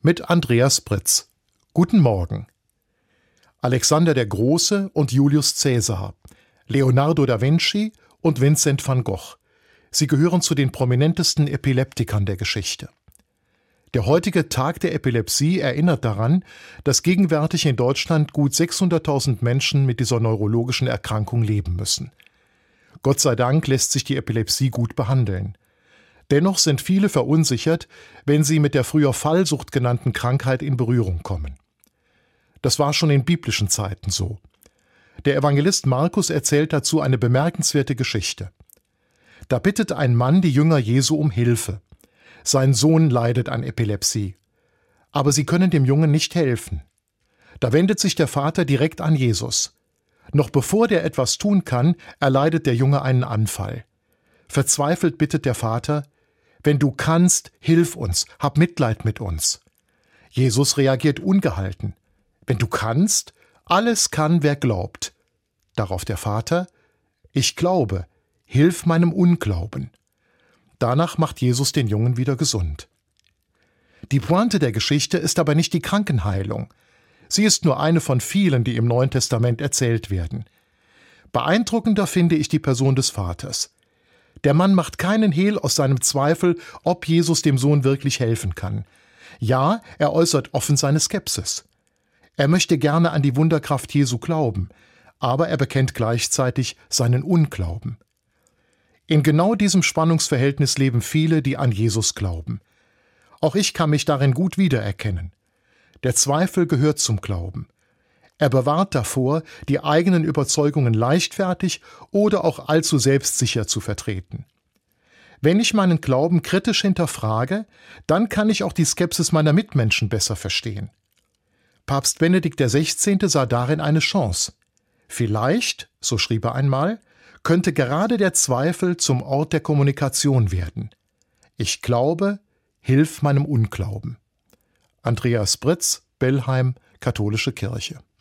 mit Andreas Britz. Guten Morgen. Alexander der Große und Julius Caesar, Leonardo da Vinci und Vincent van Gogh. Sie gehören zu den prominentesten Epileptikern der Geschichte. Der heutige Tag der Epilepsie erinnert daran, dass gegenwärtig in Deutschland gut 600.000 Menschen mit dieser neurologischen Erkrankung leben müssen. Gott sei Dank lässt sich die Epilepsie gut behandeln. Dennoch sind viele verunsichert, wenn sie mit der früher Fallsucht genannten Krankheit in Berührung kommen. Das war schon in biblischen Zeiten so. Der Evangelist Markus erzählt dazu eine bemerkenswerte Geschichte. Da bittet ein Mann die Jünger Jesu um Hilfe. Sein Sohn leidet an Epilepsie. Aber sie können dem Jungen nicht helfen. Da wendet sich der Vater direkt an Jesus. Noch bevor der etwas tun kann, erleidet der Junge einen Anfall. Verzweifelt bittet der Vater: Wenn du kannst, hilf uns, hab Mitleid mit uns. Jesus reagiert ungehalten: Wenn du kannst, alles kann, wer glaubt. Darauf der Vater: Ich glaube, hilf meinem Unglauben. Danach macht Jesus den Jungen wieder gesund. Die Pointe der Geschichte ist aber nicht die Krankenheilung. Sie ist nur eine von vielen, die im Neuen Testament erzählt werden. Beeindruckender finde ich die Person des Vaters. Der Mann macht keinen Hehl aus seinem Zweifel, ob Jesus dem Sohn wirklich helfen kann. Ja, er äußert offen seine Skepsis. Er möchte gerne an die Wunderkraft Jesu glauben, aber er bekennt gleichzeitig seinen Unglauben. In genau diesem Spannungsverhältnis leben viele, die an Jesus glauben. Auch ich kann mich darin gut wiedererkennen. Der Zweifel gehört zum Glauben. Er bewahrt davor, die eigenen Überzeugungen leichtfertig oder auch allzu selbstsicher zu vertreten. Wenn ich meinen Glauben kritisch hinterfrage, dann kann ich auch die Skepsis meiner Mitmenschen besser verstehen. Papst Benedikt XVI. Sah darin eine Chance. Vielleicht, so schrieb er einmal, könnte gerade der Zweifel zum Ort der Kommunikation werden. Ich glaube, hilf meinem Unglauben. Andreas Britz, Bellheim, Katholische Kirche.